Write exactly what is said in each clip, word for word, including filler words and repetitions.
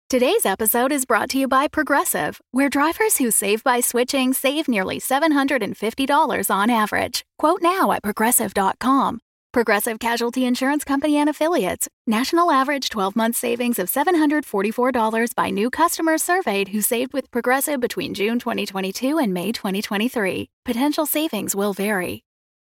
Today's episode is brought to you by Progressive, where drivers who save by switching save nearly seven hundred fifty dollars on average. Quote now at progressive dot com. Progressive Casualty Insurance Company and Affiliates. National average twelve-month savings of seven hundred forty-four dollars by new customers surveyed who saved with Progressive between June twenty twenty-two and May twenty twenty-three. Potential savings will vary.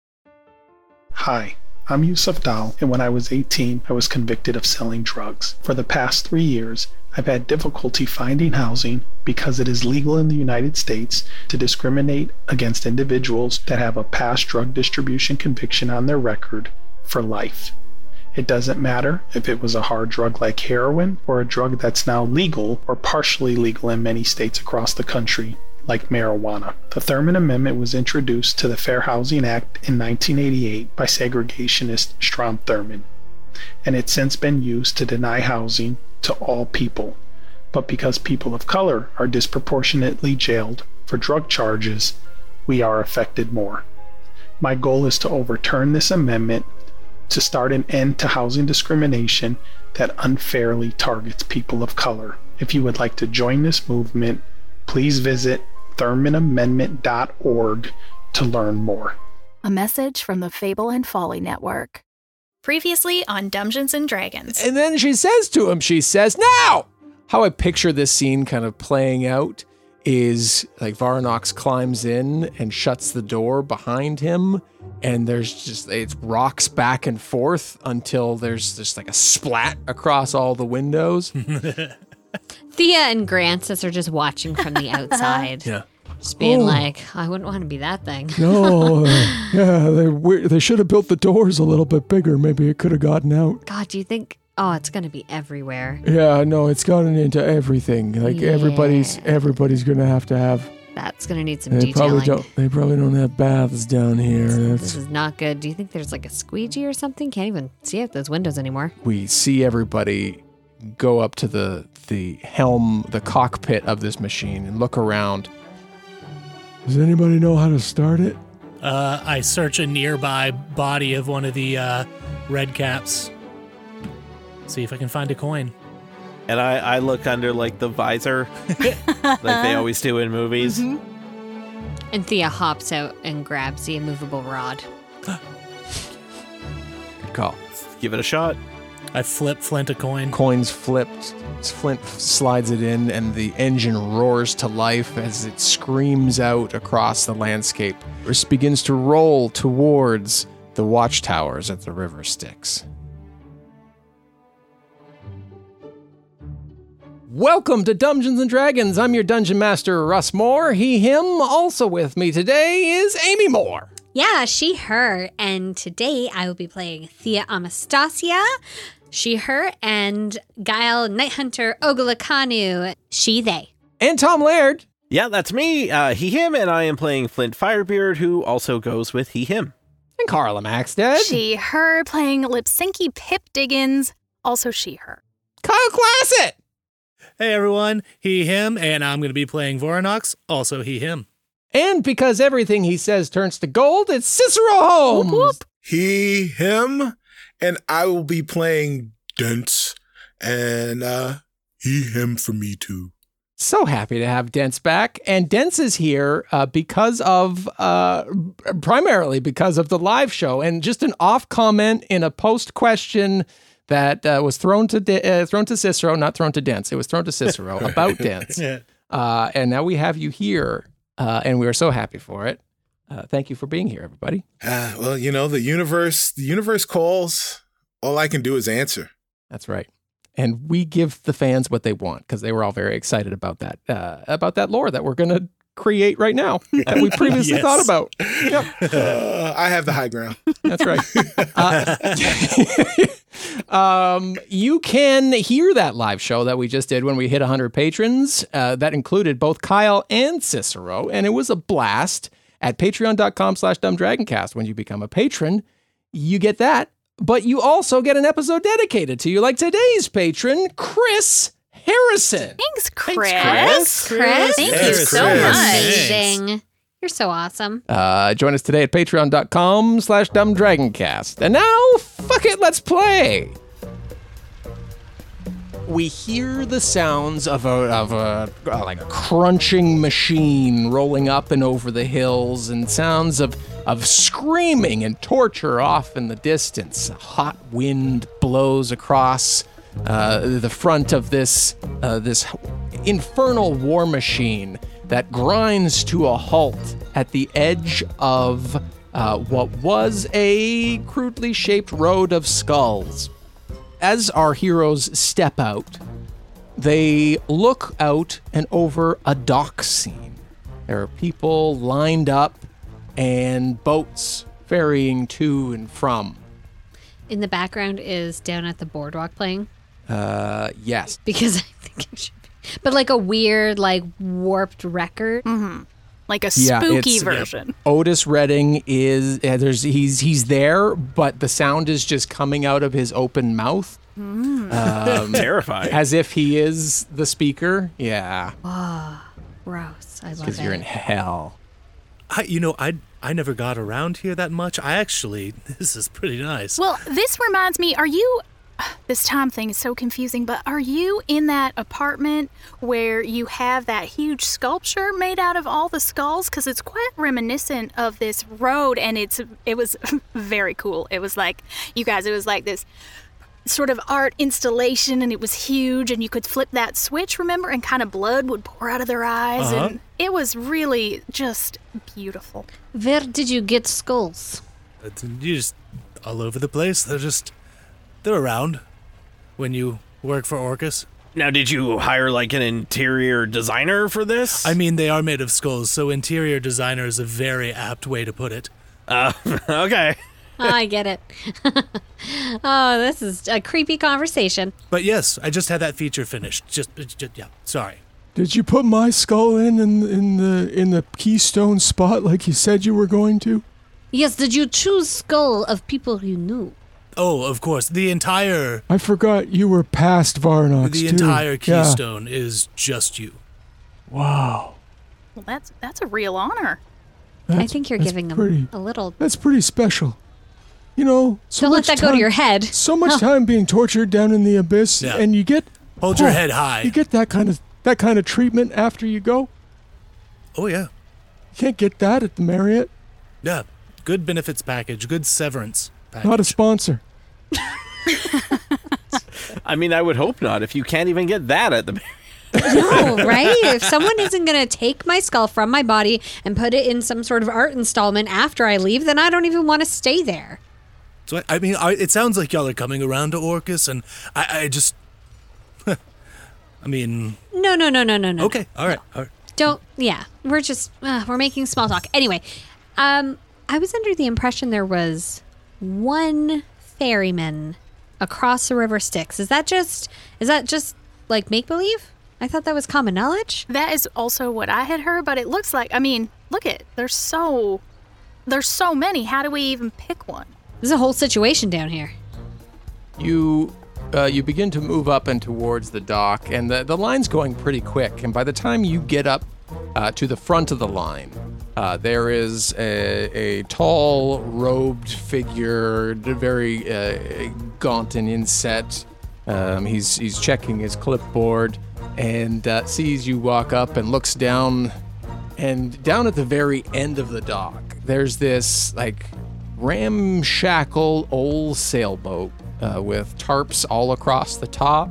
Hi, I'm Yusuf Dal, and when I was eighteen, I was convicted of selling drugs. For the past three years, I've had difficulty finding housing because it is legal in the United States to discriminate against individuals that have a past drug distribution conviction on their record for life. It doesn't matter if it was a hard drug like heroin or a drug that's now legal or partially legal in many states across the country, like marijuana. The Thurmond Amendment was introduced to the Fair Housing Act in nineteen eighty-eight by segregationist Strom Thurmond, and it's since been used to deny housing to all people. But because people of color are disproportionately jailed for drug charges, we are affected more. My goal is to overturn this amendment to start an end to housing discrimination that unfairly targets people of color. If you would like to join this movement, please visit thurmond amendment dot org to learn more. A message from the Fable and Folly Network. Previously on Dungeons and Dragons. And then she says to him, she says, now! How I picture this scene kind of playing out is like Varanox climbs in and shuts the door behind him, and there's just, it rocks back and forth until there's just like a splat across all the windows. Thea and Grancis are just watching from the outside. Yeah. Just being oh. like, I wouldn't want to be that thing. No, uh, yeah, they they should have built the doors a little bit bigger. Maybe it could have gotten out. God, do you think? Oh, it's gonna be everywhere. Yeah, no, it's gotten into everything. Like yeah. everybody's everybody's gonna have to have. That's gonna need some they detailing. Probably don't, they probably don't have baths down here. That's, this is not good. Do you think there's like a squeegee or something? Can't even see out those windows anymore. We see everybody go up to the the helm, the cockpit of this machine, and look around. Does anybody know how to start it? Uh, I search a nearby body of one of the uh, red caps. See if I can find a coin. And I, I look under, like, the visor, like they always do in movies. Mm-hmm. And Thea hops out and grabs the immovable rod. Good call. Give it a shot. I flip Flint a coin. Coin's flipped. Flint slides it in, and the engine roars to life as it screams out across the landscape. It begins to roll towards the watchtowers at the river Styx. Welcome to Dungeons and Dragons. I'm your Dungeon Master, Russ Moore. He, him. Also with me today is Amy Moore. Yeah, she, her. And today I will be playing Thea Amastasia, she, her, and Guile Nighthunter Ogulakanu, she, they. And Tom Laird. Yeah, that's me, uh, he, him, and I am playing Flint Firebeard, who also goes with he, him. And Carla Maxted. She, her, playing Lipsinky Pip Diggins, also she, her. Kyle Classett. Hey everyone, he, him, and I'm going to be playing Voranox, also he, him. And because everything he says turns to gold, it's Cicero Holmes. Whoop, whoop. He, him, and I will be playing Dents, and uh, he, him for me too. So happy to have Dents back. And Dents is here uh, because of, uh, primarily because of the live show. And just an off comment in a post question that uh, was thrown to De- uh, thrown to Cicero, not thrown to Dents. It was thrown to Cicero about Dents. Yeah. Uh, and now we have you here, uh, and we are so happy for it. Uh, thank you for being here, everybody. Uh, well, you know, the universe, the universe calls. All I can do is answer. That's right. And we give the fans what they want because they were all very excited about that, uh, about that lore that we're going to create right now that we previously Yes. thought about. Yep. Uh, I have the high ground. That's right. Uh, um, you can hear that live show that we just did when we hit one hundred patrons. Uh, that included both Kyle and Cicero, and it was a blast at patreon.com slash dumbdragoncast. When you become a patron, you get that, but you also get an episode dedicated to you, like today's patron, Chris Harrison. Thanks, Chris. Chris. Chris. Thank Yes, you so Chris. much. Amazing. You're so awesome. Uh, join us today at patreon.com slash dumbdragoncast. And now, fuck it, let's play. we hear the sounds of a of a uh, like a crunching machine rolling up and over the hills, and sounds of of screaming and torture off in the distance. A hot wind blows across uh, the front of this uh, this infernal war machine that grinds to a halt at the edge of uh, what was a crudely shaped road of skulls. As our heroes step out, they look out and over a dock scene. There are people lined up and boats ferrying to and from. In the background is Down at the Boardwalk playing. Uh, yes. Because I think it should be. But like a weird, like warped record. Mm-hmm. Like a Yeah, spooky it's- version. Otis Redding is uh, there's he's he's there, but the sound is just coming out of his open mouth, um, Terrifying. as if he is the speaker. Yeah, Gross. I love because it. you're in hell. I, you know, I I never got around here that much. I actually, this is pretty nice. Well, this reminds me, are you, this time thing is so confusing, but are you in that apartment where you have that huge sculpture made out of all the skulls? Because it's quite reminiscent of this road, and it's it was very cool. It was like, you guys, it was like this sort of art installation, and it was huge, and you could flip that switch, remember, and kind of blood would pour out of their eyes, Uh-huh. and it was really just beautiful. Where did you get skulls? It's- You just all over the place. They're just, they're around when you work for Orcus. Now, did you hire like an interior designer for this? I mean, they are made of skulls, so interior designer is a very apt way to put it. uh, okay. Oh, I get it. Oh, this is a creepy conversation. But yes, I just had that feature finished. Just, just yeah, sorry. Did you put my skull in in, in the in the keystone spot like you said you were going to? Yes, did you choose skull of people you knew? Oh, of course, the entire, I forgot you were past Varnox the entire keystone is just you. Wow, Well, that's that's a real honor. I think you're that's giving pretty- them a little. that's pretty special. You know, so Don't let much that go to time- your head. So much Oh. time being tortured down in the abyss, Yeah. and you get Hold your oh, head high. You get that kind of that kind of treatment after you go. Oh yeah, You can't get that at the Marriott. yeah. Good benefits package, good severance package. Not a sponsor. I mean, I would hope not. If you can't even get that at the. No, right? If someone isn't going to take my skull from my body and put it in some sort of art installment after I leave, then I don't even want to stay there. So I, I mean, I, it sounds like y'all are coming around to Orcus, and I, I just, I mean, No, no, no, no, no, no. okay, all right, all right. Don't, yeah. We're just, uh, we're making small talk. Anyway, um, I was under the impression there was one ferryman across the river Styx. Is that just, is that just like make-believe? I thought that was common knowledge. That is also what I had heard, but it looks like, I mean, look at, there's so, there's so many. How do we even pick one? There's a whole situation down here. You uh, you begin to move up and towards the dock, and the, the line's going pretty quick. And by the time you get up uh, to the front of the line, uh, there is a, a tall, robed figure, very uh, gaunt and inset. Um, he's he's checking his clipboard and uh, sees you walk up and looks down. And down at the very end of the dock, there's this like ramshackle old sailboat uh, with tarps all across the top.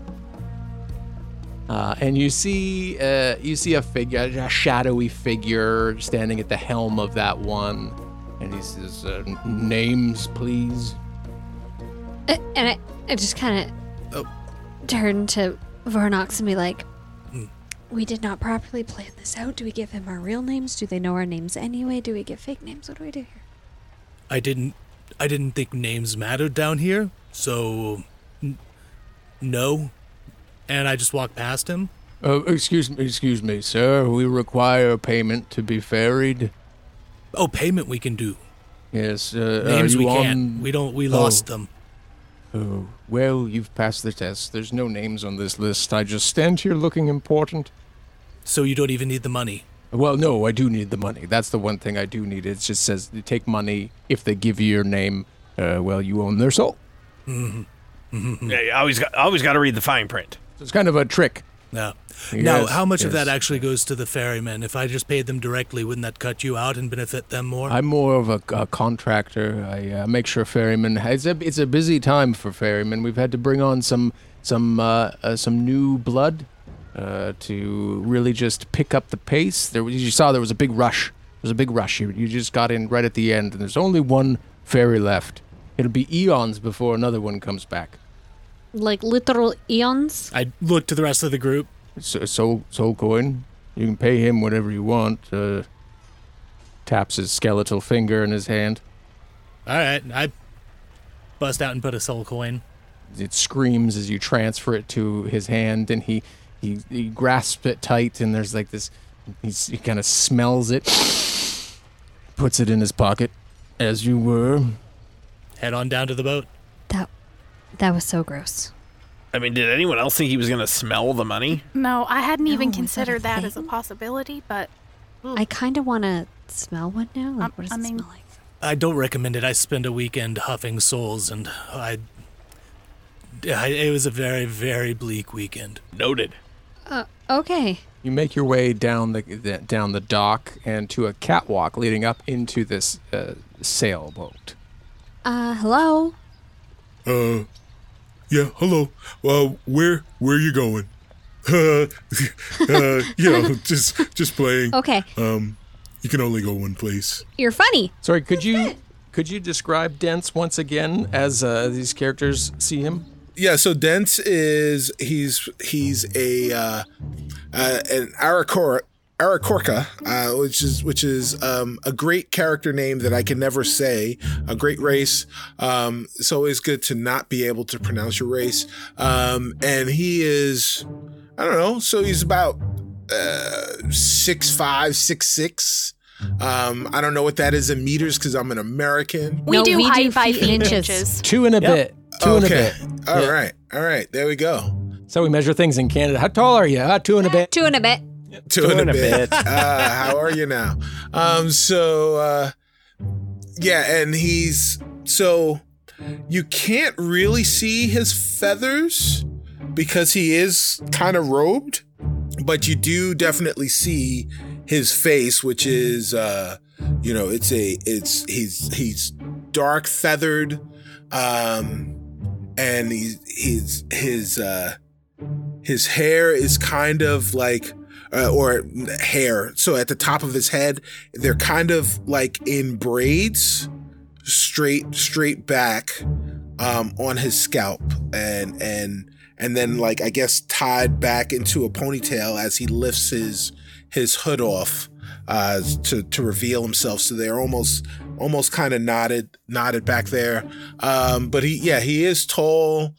Uh, and you see uh, you see a figure, a shadowy figure standing at the helm of that one. And he says, uh, names, please. Uh, and I, I just kind of Oh. turn to Varnox and be like, we did not properly plan this out. Do we give him our real names? Do they know our names anyway? Do we give fake names? What do we do here? I didn't, I didn't think names mattered down here, so n- no. And I just walked past him. Uh, excuse me, excuse me, sir. We require payment to be ferried. Oh, payment we can do. Yes. Uh, Names are we you can't. on- We don't. We Oh. lost them. Oh, well, you've passed the test. There's no names on this list. I just stand here looking important. So you don't even need the money. Well, no, I do need the money. That's the one thing I do need. It just says you take money if they give you your name. Uh, well, you own their soul. Mm-hmm. Yeah, you always got always got to read the fine print. It's kind of a trick. No. Yes, Now, how much of yes. that actually goes to the ferrymen? If I just paid them directly, wouldn't that cut you out and benefit them more? I'm more of a, a contractor. I uh, make sure ferrymen. It's a, it's a busy time for ferrymen. We've had to bring on some some uh, uh, some new blood uh, to really just pick up the pace. There, was- you saw there was a big rush. There was a big rush. You, you just got in right at the end, and there's only one ferry left. It'll be eons before another one comes back. Like literal eons. I look to the rest of the group. So, soul, soul coin. You can pay him whatever you want. Uh, taps his skeletal finger in his hand. All right, I bust out and put a soul coin. It screams as you transfer it to his hand, and he he, he grasps it tight, and there's like this. He's, he kind of smells it, puts it in his pocket, as you were. Head on down to the boat. That that was so gross. I mean, did anyone else think he was going to smell the money? No, I hadn't No, even was that a considered that, as a thing? possibility, but I kind of want to smell one now. Like, Um, what does I it mean- smell like? I don't recommend it. I spent a weekend huffing souls, and I, I. It was a very, very bleak weekend. Noted. Uh, okay. You make your way down the, the down the dock and to a catwalk leading up into this uh, sailboat. Uh, hello. Uh, yeah, hello. Uh, where where you going? Uh, uh, you know, just just playing. Okay. Um, you can only go one place. You're funny. Sorry, could you could you describe Dents once again as uh, these characters see him? Yeah, so Dents is he's he's a uh, uh, an Arakor Arakorka, uh, which is which is um, a great character name that I can never say. A great race. Um, it's always good to not be able to pronounce your race. Um, and he is, I don't know. So he's about uh, six five, six six. Um, I don't know what that is in meters because I'm an American. we No, do we do height by feet feet and and inches. inches. Two and a bit. Two and a Okay. bit. All Yeah. right. All right. There we go. So we measure things in Canada. How tall are you? Uh, two and a bit. Two and a bit. Two and a bit. uh, how are you now? Um, so, uh, yeah, and he's so you can't really see his feathers because he is kind of robed, but you do definitely see his face, which is, uh, you know, it's a, it's he's he's dark feathered, um, and he's his his uh, his hair is kind of like. Uh, or hair. So at the top of his head, they're kind of like in braids, straight, straight back, um, on his scalp, and and and then like I guess tied back into a ponytail as he lifts his his hood off, uh, to to reveal himself. So they're almost almost kind of knotted knotted back there. Um, but he yeah he is tall.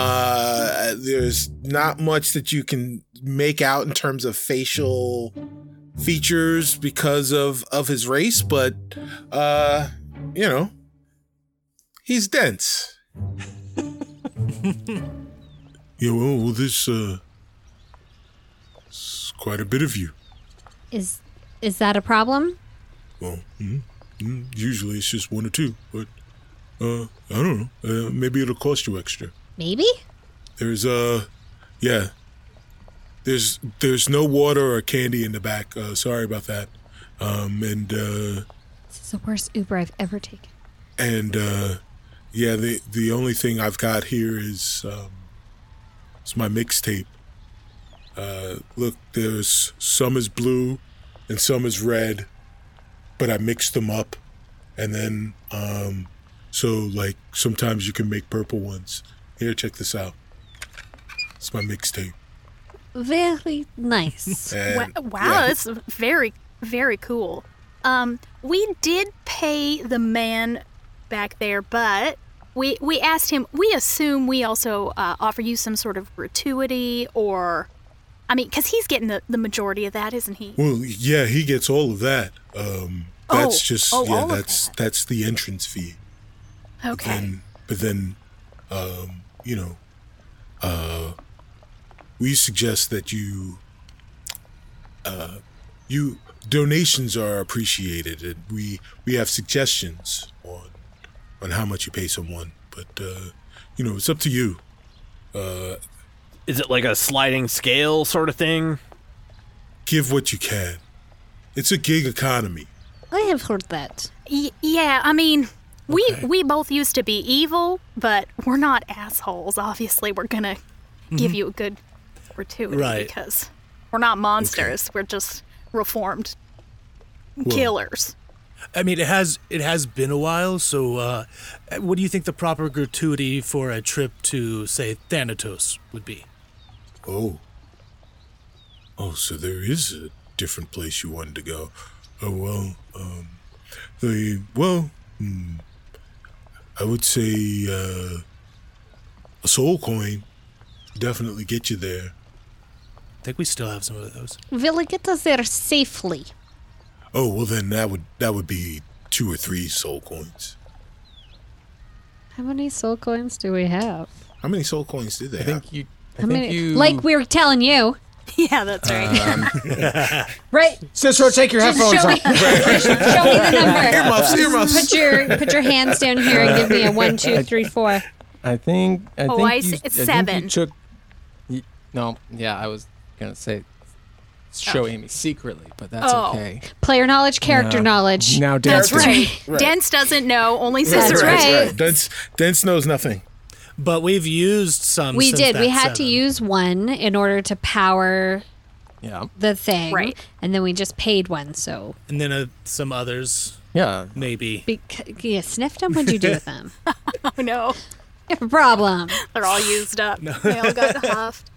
Uh, there's not much that you can make out in terms of facial features because of, of his race, but, uh, you know, he's dense. Yeah, well, well this, uh, it's quite a bit of you. Is is that a problem? Well, mm, mm, usually it's just one or two, but, uh, I don't know. Uh, maybe it'll cost you extra. Maybe? There's uh yeah. There's there's no water or candy in the back. Uh sorry about that. Um and uh This is the worst Uber I've ever taken. and uh yeah, the the only thing I've got here is um it's my mixtape. Uh look, there's some is blue and some is red, but I mixed them up, and then um so like sometimes you can make purple ones. Here, check this out. It's my mixtape. Very nice. And, Wa- wow, yeah. that's very, very cool. Um, we did pay the man back there, but we we asked him. We assume we also uh, offer you some sort of gratuity, or, I mean, because he's getting the, the majority of that, isn't he? Well, yeah, he gets all of that. Um, that's Oh, just oh, yeah, all of that's that. that's the entrance fee. Okay. And but then, um, you know, uh, we suggest that you, uh, you donations are appreciated, and we we have suggestions on on how much you pay someone. But uh, you know, it's up to you. Uh, Is it like a sliding scale sort of thing? give what you can. It's a gig economy. I have heard that. Y- yeah, I mean, we Okay. we both used to be evil, but we're not assholes. Obviously, we're gonna give you a good gratuity Right. because we're not monsters. We're just reformed Well, killers. I mean, it has it has been a while. So, uh, what do you think the proper gratuity for a trip to, say, Thanatos would be? Oh. Oh, so there is a different place you wanted to go. Oh, well, um, the, well, hmm, I would say, uh, a soul coin definitely get you there. I think we still have some of those. Will it get us there safely? Oh, well then that would, that would be two or three soul coins. How many soul coins do we have? How many soul coins did they I have? think you. I How think many? you. Like we were telling you. Yeah, that's right. Right. Cicero, take your Just headphones show off. me, show me the number. Earmuffs, earmuffs. Put your put your hands down here and give me a one, two, three, four. I think. I Oh, think I you, see- I think seven. you took. y- No, yeah, I was gonna say show Amy secretly, but that's Oh. okay. Player knowledge, character No. knowledge. Now, That's Dance. right. Right. Dents doesn't know. Only That's Cicero. right. Dents, Dents knows nothing. But we've used some. We since did. We that had to seven. use one in order to power Yeah, the thing. Right. And then we just paid one, so and then uh, some others, yeah. maybe. Bec- you sniffed them? What'd you do with them? Oh no, You have a problem. they're all used up. They all got huffed.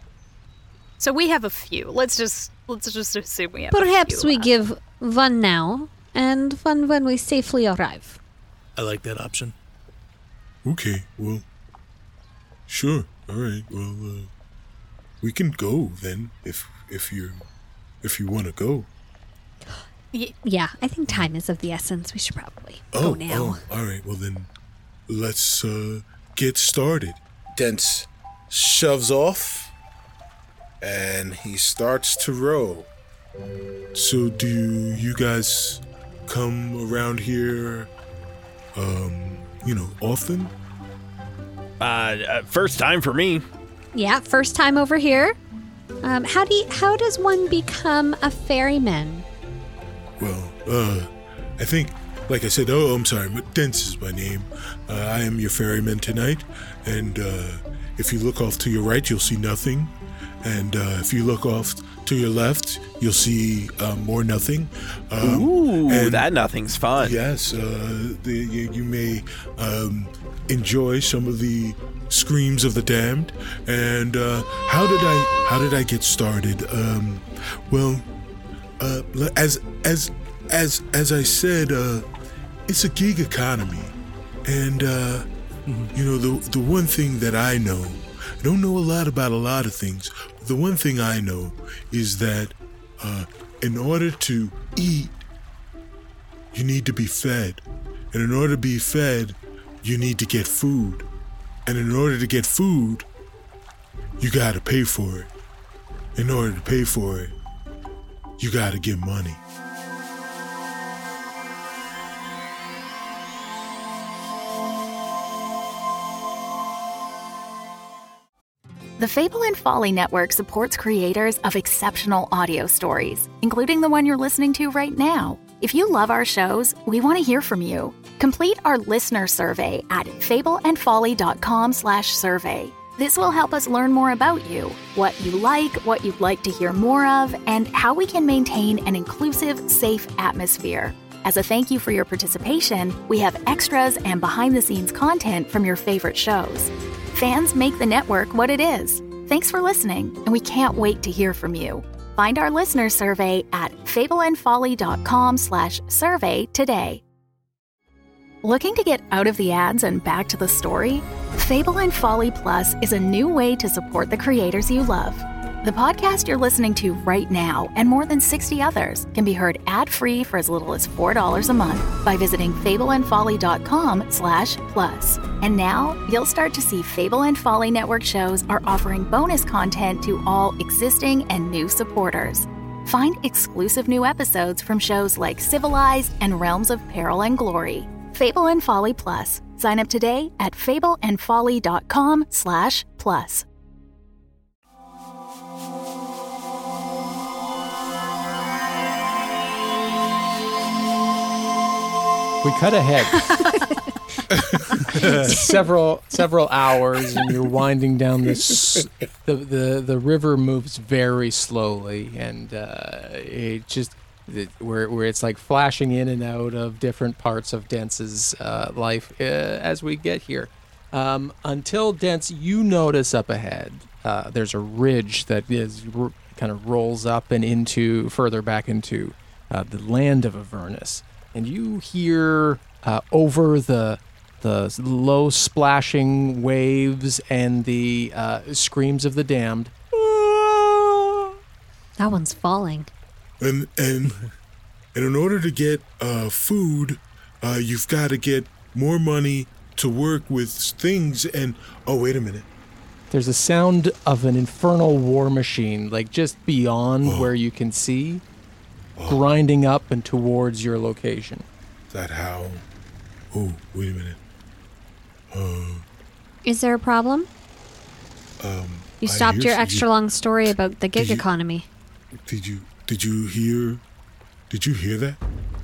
So we have a few. Let's just let's just assume we have. a Perhaps few we left. give one now and one when we safely arrive. I like that option. Okay, well, sure. All right. Well, uh, we can go then if if you if you want to go. Yeah, I think time is of the essence. We should probably Oh, go now. oh, all right. Well then, let's uh, get started. Dents shoves off, and he starts to row. So, do you guys come around here, um, you know, often? Uh, uh, first time for me. Yeah, first time over here. Um, how do you, how does one become a ferryman? Well, uh, I think, like I said, oh, I'm sorry, but Dents is my name. Uh, I am your ferryman tonight, and uh, if you look off to your right, you'll see nothing, and uh, if you look off to your left, you'll see uh, more nothing. Um, Ooh, and- that nothing's fun. Yes, uh, the, you, you may um, enjoy some of the screams of the damned. And uh, how did I how did I get started? Um, well, uh, as as as as I said, uh, it's a gig economy, and uh, you know the the one thing that I know, I don't know a lot about a lot of things. But the one thing I know is that uh, in order to eat, you need to be fed. And in order to be fed, you need to get food. And in order to get food, you gotta pay for it. In order to pay for it, you gotta get money. The Fable and Folly Network supports creators of exceptional audio stories, including the one you're listening to right now. If you love our shows, we want to hear from you. Complete our listener survey at fableandfolly.com slash survey. This will help us learn more about you, what you like, what you'd like to hear more of, and how we can maintain an inclusive, safe atmosphere. As a thank you for your participation, we have extras and behind-the-scenes content from your favorite shows. Fans make the network what it is. Thanks for listening, and we can't wait to hear from you. Find our listener survey at fableandfolly.com slash survey today. Looking to get out of the ads and back to the story? Fable and Folly Plus is a new way to support the creators you love. The podcast you're listening to right now and more than sixty others can be heard ad-free for as little as four dollars a month by visiting fableandfolly.com slash plus. And now you'll start to see Fable and Folly Network shows are offering bonus content to all existing and new supporters. Find exclusive new episodes from shows like Civilized and Realms of Peril and Glory. Fable and Folly Plus. Sign up today at fableandfolly.com slash plus. We cut ahead several several hours, and you're winding down this. The the, the river moves very slowly, and uh, it just it, where where it's like flashing in and out of different parts of Dence's uh, life uh, as we get here. Um, until Dence, you notice up ahead, uh, there's a ridge that is r- kind of rolls up and into further back into uh, the land of Avernus. And you hear uh, over the the low splashing waves and the uh, screams of the damned. That one's falling. And and and in order to get uh, food, uh, you've got to get more money to work with things. And oh, wait a minute. There's a sound of an infernal war machine, like just beyond Oh. where you can see, grinding up and towards your location. Is that how? Oh, wait a minute. Uh, Is there a problem? um, You I stopped hear your some- extra long story about the gig Did you- economy. Did you did you hear? Did you hear that?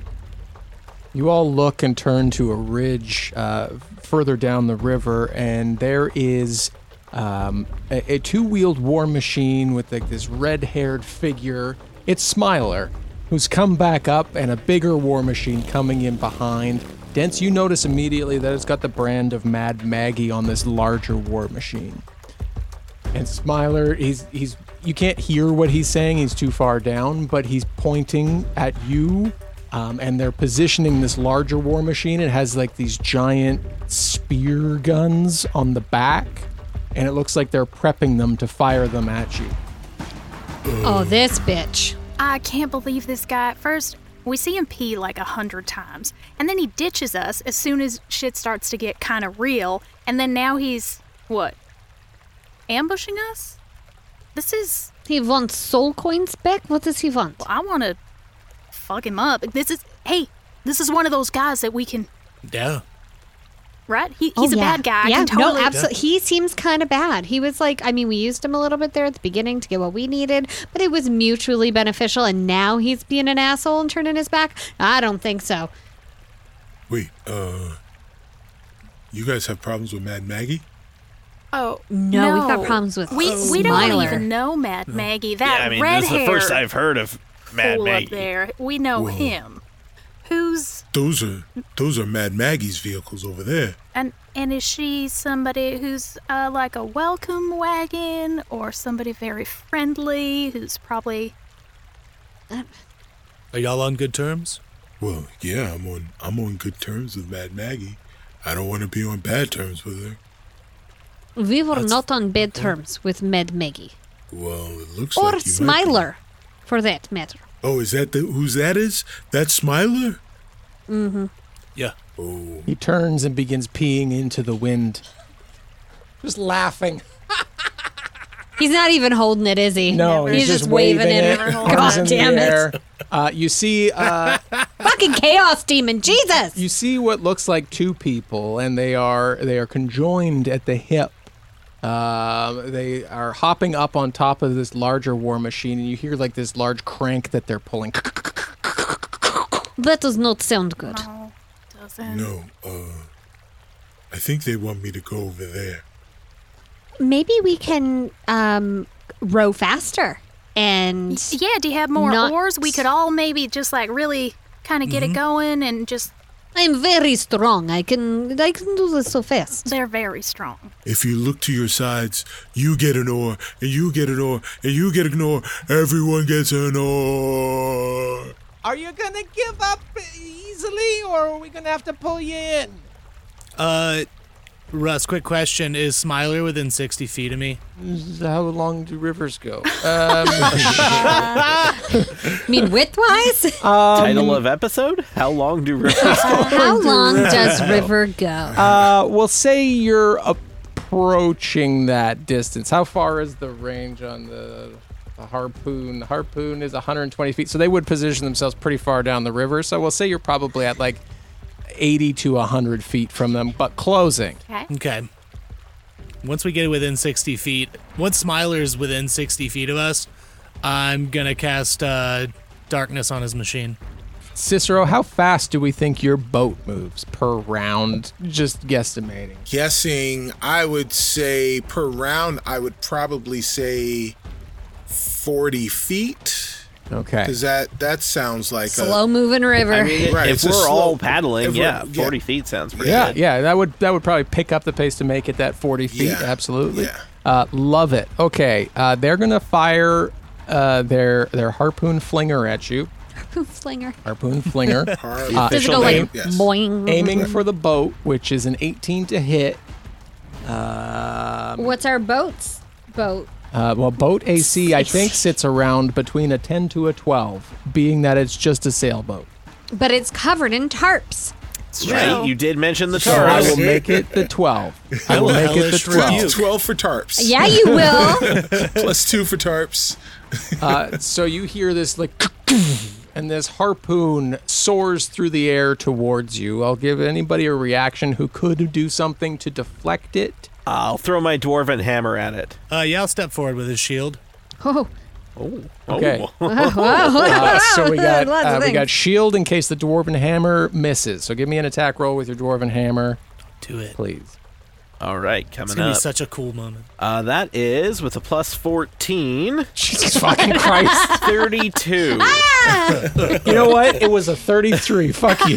You all look and turn to a ridge uh, further down the river, and there is um, a, a two-wheeled war machine with like this red-haired figure. It's Smiler, who's come back up, and a bigger war machine coming in behind. Dence, you notice immediately that it's got the brand of Mad Maggie on this larger war machine. And Smiler, he's he's you can't hear what he's saying, he's too far down, but he's pointing at you, um, and they're positioning this larger war machine. It has like these giant spear guns on the back, and it looks like they're prepping them to fire them at you. Oh, this bitch. I can't believe this guy. At first, we see him pee like a hundred times, and then he ditches us as soon as shit starts to get kind of real, and then now he's, what, ambushing us? This is... He wants soul coins back? What does he want? I want to fuck him up. This is... Hey, this is one of those guys that we can... Yeah. Right? He, Oh, he's a yeah. bad guy. I Yeah, can totally... no, absolutely. He seems kind of bad. He was like, I mean, we used him a little bit there at the beginning to get what we needed, but it was mutually beneficial, and now he's being an asshole and turning his back? I don't think so. Wait, uh, you guys have problems with Mad Maggie? Oh, No, no. we've got problems with We, we don't Smiler. even know Mad Maggie. That yeah, I mean, red this is the hair first I've heard of Mad fool Maggie. up there. We know Whoa. him. Who's... Those are those are Mad Maggie's vehicles over there. And and is she somebody who's uh, like a welcome wagon, or somebody very friendly who's probably... Are y'all on good terms? Well, yeah, I'm on I'm on good terms with Mad Maggie. I don't want to be on bad terms with her. We were That's- not on bad terms with Mad Maggie. Well, it looks Or like you might be. Smiler, for that matter. Oh, is that the who's that is? That's Smiler? Mm-hmm. Yeah. Oh, He turns and begins peeing into the wind. Just laughing. He's not even holding it, is he? No, he's, he's, just waving, it. arms in God the damn it. air. Uh, you see, uh, Fucking chaos demon, Jesus! you see what looks like two people, and they are they are conjoined at the hip. Um, they are hopping up on top of this larger war machine, and you hear like this large crank that they're pulling. That does not sound good. No, doesn't. no, uh, I think they want me to go over there. Maybe we can um, row faster and Yeah, do you have more Not- oars? We could all maybe just like really kind of get it going and just... I'm very strong. I can I can do this so fast. They're very strong. If you look to your sides, you get an oar, and you get an oar, and you get an oar. Everyone gets an oar. Are you gonna give up easily, or are we gonna have to pull you in? Uh, Russ, quick question. Is Smiler within sixty feet of me? How long do rivers go? Um, I mean, width-wise? Title of episode? How long do rivers go? How long does river go? uh, we'll say you're approaching that distance. How far is the range on the, the harpoon? The harpoon is one hundred twenty feet, so they would position themselves pretty far down the river. So we'll say you're probably at like eighty to one hundred feet from them, but closing. Okay. Okay. Once we get within sixty feet, once Smiler's within sixty feet of us, I'm going to cast uh, darkness on his machine. Cicero, how fast do we think your boat moves per round? Just guesstimating. Guessing, I would say per round, I would probably say forty feet. Okay. Because that, that sounds like Slow a... moving river. I mean, Right, if it's a we're slow- all paddling, if we're- yeah, yeah. forty feet sounds pretty Yeah, good. yeah, that would that would probably pick up the pace to make it that forty feet. Yeah, Absolutely. yeah. Uh, love it. Okay, uh, they're gonna fire uh, their their harpoon flinger at you. Flinger. Harpoon flinger. Hard. Uh, Does it go aim- like Yes. boing? aiming for the boat, which is an eighteen to hit. Um, What's our boat's boat? uh, well, boat A C I think sits around between a ten to a twelve, being that it's just a sailboat. But it's covered in tarps. Right, you did mention the So I stars. will make it the twelve. I will make it the Hellish twelve. rebuke. twelve for tarps. Yeah, you will. Plus two for tarps. Uh, so you hear this like, and this harpoon soars through the air towards you. I'll give anybody a reaction who could do something to deflect it. I'll throw my dwarven hammer at it. Uh, yeah, I'll step forward with his shield. Oh, Okay. Oh. Uh, so we got Lots of uh, we things. got shield in case the dwarven hammer misses. So give me an attack roll with your dwarven hammer, Do it. please. All right, It's coming going to up. be such a cool moment. Uh, that is with a plus fourteen, Jesus fucking Christ! thirty-two. You know what? It was a thirty-three. Fuck you.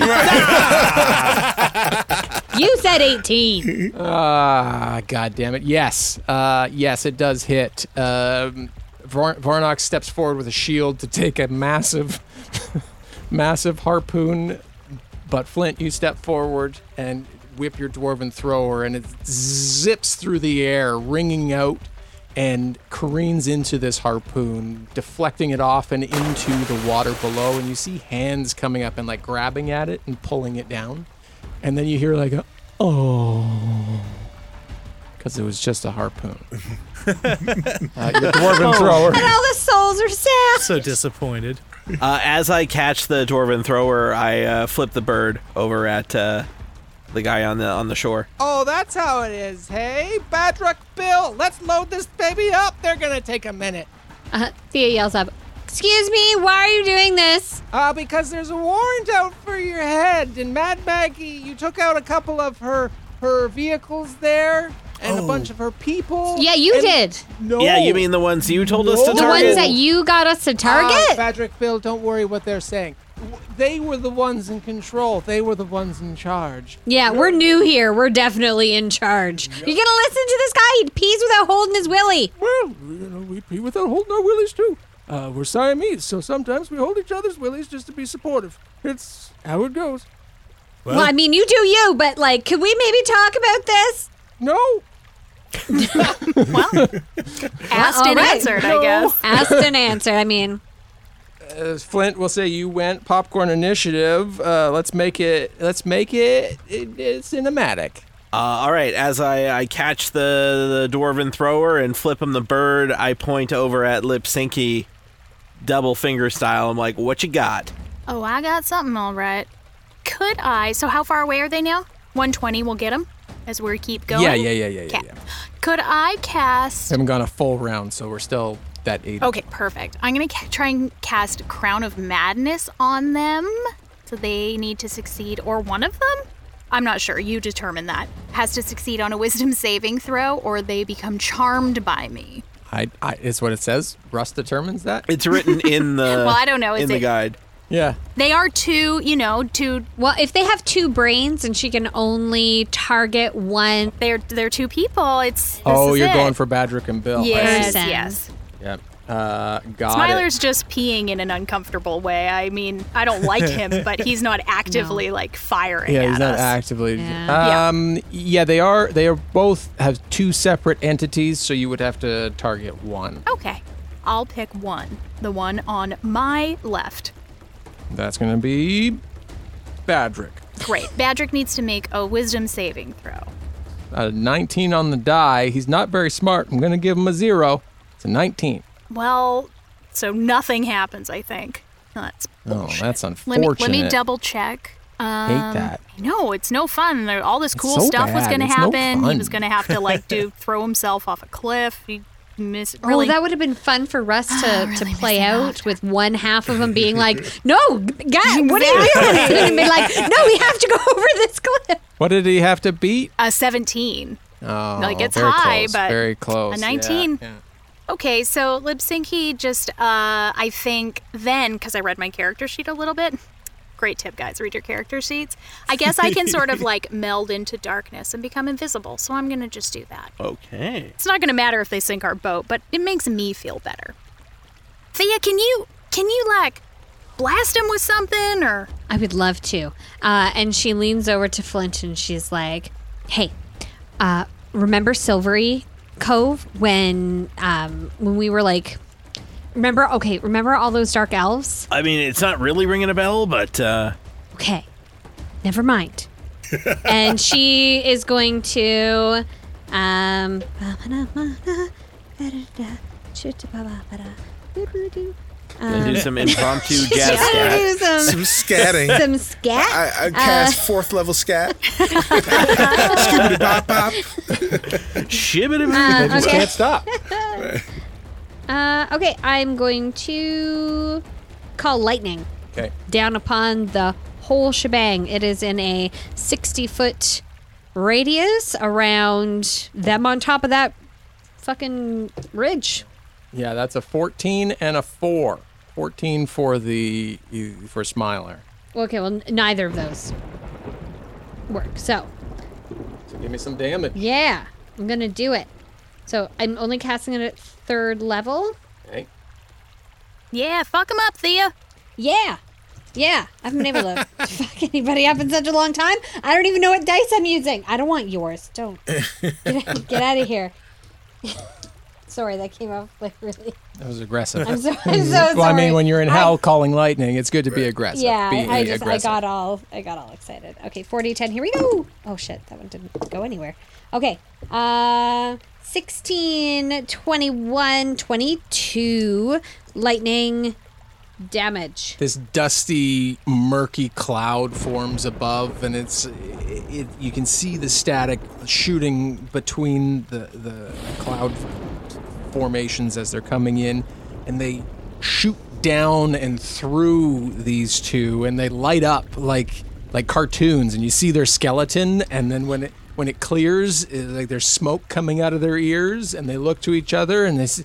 you said eighteen. Ah, God damn it. Yes. Uh, yes, it does hit. Um, Var- Varnox steps forward with a shield to take a massive, massive harpoon. But Flint, you step forward and whip your dwarven thrower, and it zips through the air, ringing out, and careens into this harpoon, deflecting it off and into the water below. And you see hands coming up and like grabbing at it and pulling it down. And then you hear like a, oh, because it was just a harpoon. uh, your dwarven thrower. And all the souls are sad. So disappointed. Uh, as I catch the dwarven thrower, I uh, flip the bird over at uh, the guy on the on the shore. Oh, that's how it is, hey? Badruck Bill, let's load this baby up. They're gonna take a minute. Uh, Thea yells up, "Excuse me, why are you doing this?" Uh, because there's a warrant out for your head, and Mad Maggie, you took out a couple of her her vehicles there, and Oh. a bunch of her people. Yeah, you and- did. No. Yeah, you mean the ones you told us to No. The target? ones that you got us to target? Uh, Badrick Bill, don't worry what they're saying. W- They were the ones in control. They were the ones in charge. Yeah, we're new here. We're definitely in charge. You're gonna listen to this guy? He pees without holding his willy. Well, you know, we pee without holding our willies, too. Uh, we're Siamese, so sometimes we hold each other's willies just to be supportive. It's how it goes. Well, I mean, you do you, but like, could we maybe talk about this? No. Asked all and right. answered, I guess. Asked and answered. I mean, Uh, Flint will say you went popcorn initiative. Uh, let's make it. Let's make it, it, it cinematic. Uh, all right, as I, I catch the, the dwarven thrower and flip him the bird, I point over at Lipsinki, double finger style. I'm like, what you got? Oh, I got something all right. Could I? So how far away are they now? one twenty will get them as we keep going? Yeah, yeah, yeah, yeah, yeah, Okay. yeah. Could I cast... Haven't gone a full round, so we're still that eighty. Okay, perfect. I'm going to ca- try and cast Crown of Madness on them. So they need to succeed, or one of them? I'm not sure. You determine that. Has to succeed on a wisdom saving throw, or they become charmed by me. I, I, it's what it says. Russ determines that. It's written in the Well, I don't know. Is in the it- guide. Yeah. They are two, you know, two... well, if they have two brains and she can only target one, They're they're two people. It's this Oh, is you're it. going for Badrick and Bill. I Yes, see. Person. yes. Yep. Uh, got Smiler's just peeing in an uncomfortable way. I mean, I don't like him, but he's not actively like firing Yeah, at he's not us. actively. Yeah. Um, yeah, they are. They are both have two separate entities, so you would have to target one. Okay, I'll pick one. The one on my left. That's gonna be Badrick. Great. Badrick needs to make a wisdom saving throw. A nineteen on the die. He's not very smart. I'm gonna give him a zero. It's a nineteen. Well, so nothing happens, I think. That's Oh, bullshit. that's Let me, unfortunate. let me double check. Um, Hate that. No, it's no fun. There- All this cool so stuff was bad. going to It's no happen. fun. He was going to have to like do throw himself off a cliff. He miss Oh, really. that would have been fun for Russ to, Oh, to really play missing out out. with one half of him being like, "No, God, what are you doing?" And be like, "No, we have to go over this cliff." What did he have to beat? a seventeen. Oh, Like, it's very high, close, but very close. a Yeah, nineteen. yeah. Okay, so Lipsinki just, uh, I think then, because I read my character sheet a little bit. Great tip, guys. Read your character sheets. I guess I can sort of like meld into darkness and become invisible. So I'm going to just do that. Okay. It's not going to matter if they sink our boat, but it makes me feel better. Thea, can you, can you like blast him with something or? I would love to. Uh, and she leans over to Flint and she's like, "Hey, uh, remember Silvery Cove when um, when we were like, remember? Okay, remember all those dark elves? I mean, it's not really ringing a bell, but uh, Okay, never mind." And she is going to. Um, gonna do some impromptu jazz I'm gonna scat. do some, Some scatting. some scat. I, I cast fourth level scat. Scoobity bop bop. Shibbity Uh, They just okay. can't stop. Uh, okay, I'm going to call lightning Okay. down upon the whole shebang. It is in a sixty foot radius around them on top of that fucking ridge. Yeah, that's a fourteen and a four. fourteen for the for Smiler. Okay, well, n- neither of those work. So, So give me some damage. yeah, I'm going to do it. So, I'm only casting it at third level. Okay. Yeah, fuck him up, Thea. Yeah. Yeah. I haven't been able to fuck anybody up in such a long time. I don't even know what dice I'm using. I don't want yours. Don't. Get, get out of here. Sorry, that came off like really. That was aggressive. I'm so, I'm so sorry. Well, I mean, when you're in I- hell calling lightning, it's good to be aggressive. Yeah, be I just aggressive. I got all I got all excited. Okay, forty, ten, here we go. Oh shit, that one didn't go anywhere. Okay. Uh sixteen, twenty-one, twenty-two lightning damage. This dusty, murky cloud forms above, and it's it, you can see the static shooting between the the cloud formations as they're coming in, and they shoot down and through these two, and they light up like like cartoons, and you see their skeleton, and then when it when it clears, it, like there's smoke coming out of their ears, and they look to each other, and they say,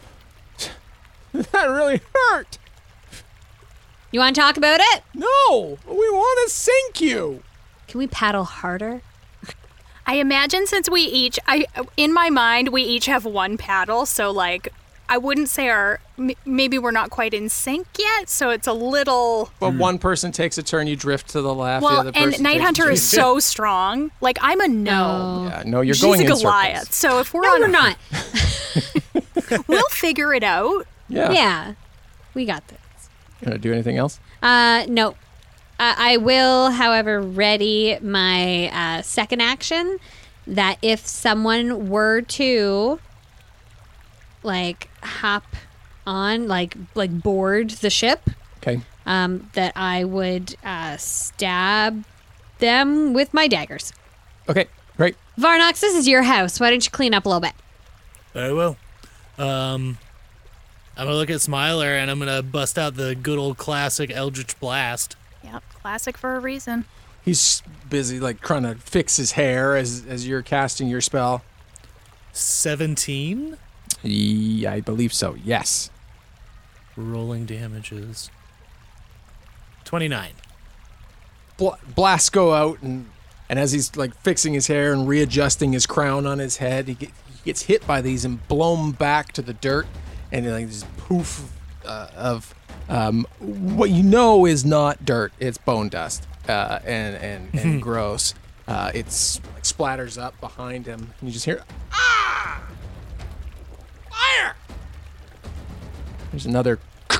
"That really hurt." You want to talk about it? No, we want to sink you. Can we paddle harder? I imagine since we each, I in my mind, we each have one paddle, so like, I wouldn't say our, m- maybe we're not quite in sync yet, so it's a little, But one person takes a turn, you drift to the left. the well, other and person Night takes a Hunter turn. is so strong. Like, I'm a gnome. Yeah, no, you're She's going a in Goliath, circles. so if we're No, on, we're not. we'll figure it out. Yeah. Yeah. We got this. Gonna do anything else? Uh, no. Uh, I will, however, ready my uh, second action that if someone were to, like, hop on, like, like board the ship, Okay. um, that I would uh, stab them with my daggers. Okay. Great. Varnox, this is your house. Why don't you clean up a little bit? Very well. Um, I'm gonna look at Smiler and I'm gonna bust out the good old classic Eldritch Blast. Yep, classic for a reason. He's busy, like, trying to fix his hair as as you're casting your spell. seventeen Yeah, I believe so. Yes. rolling damages. twenty-nine. Bl- blasts go out, and and as he's like fixing his hair and readjusting his crown on his head, he, get, he gets hit by these and blown back to the dirt, and like this poof uh, of um, what you know is not dirt; it's bone dust, uh, and and, and gross. Uh, it's like splatters up behind him, and you just hear ah, fire! There's another